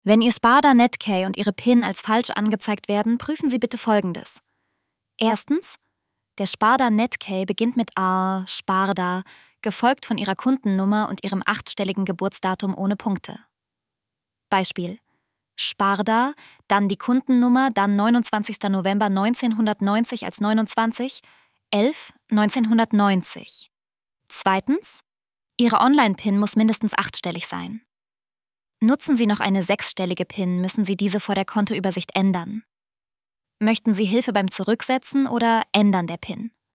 Wenn Ihr Sparda Netcay und Ihre PIN als falsch angezeigt werden, prüfen Sie bitte Folgendes. Erstens: Der Sparda Netcay beginnt mit A, Sparda, gefolgt von Ihrer Kundennummer und Ihrem 8-stelligen Geburtsdatum ohne Punkte. Beispiel: Sparda, dann die Kundennummer, dann 29. November 1990 als 29, 11 1990. Zweitens: Ihre Online-PIN muss mindestens 8-stellig sein. Nutzen Sie noch eine 6-stellige PIN, müssen Sie diese vor der Kontoübersicht ändern. Möchten Sie Hilfe beim Zurücksetzen oder Ändern der PIN?